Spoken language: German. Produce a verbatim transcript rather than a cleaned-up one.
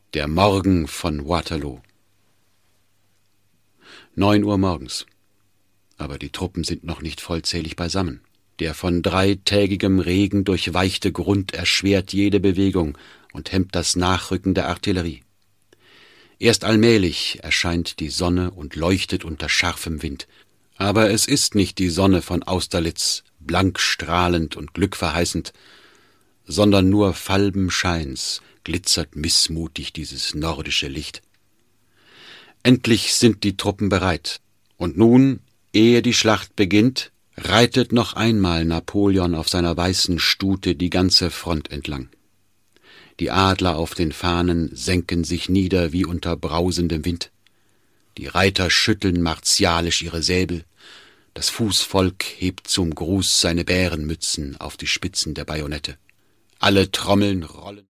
Der Morgen von Waterloo. Neun Uhr morgens. Aber die Truppen sind noch nicht vollzählig beisammen. Der von dreitägigem Regen durchweichte Grund erschwert jede Bewegung und hemmt das Nachrücken der Artillerie. Erst allmählich erscheint die Sonne und leuchtet unter scharfem Wind. Aber es ist nicht die Sonne von Austerlitz, blank strahlend und glückverheißend, sondern nur falben Scheins glitzert missmutig dieses nordische Licht. Endlich sind die Truppen bereit, und nun, ehe die Schlacht beginnt, reitet noch einmal Napoleon auf seiner weißen Stute die ganze Front entlang. Die Adler auf den Fahnen senken sich nieder wie unter brausendem Wind. Die Reiter schütteln martialisch ihre Säbel, das Fußvolk hebt zum Gruß seine Bärenmützen auf die Spitzen der Bajonette. Alle Trommeln rollen.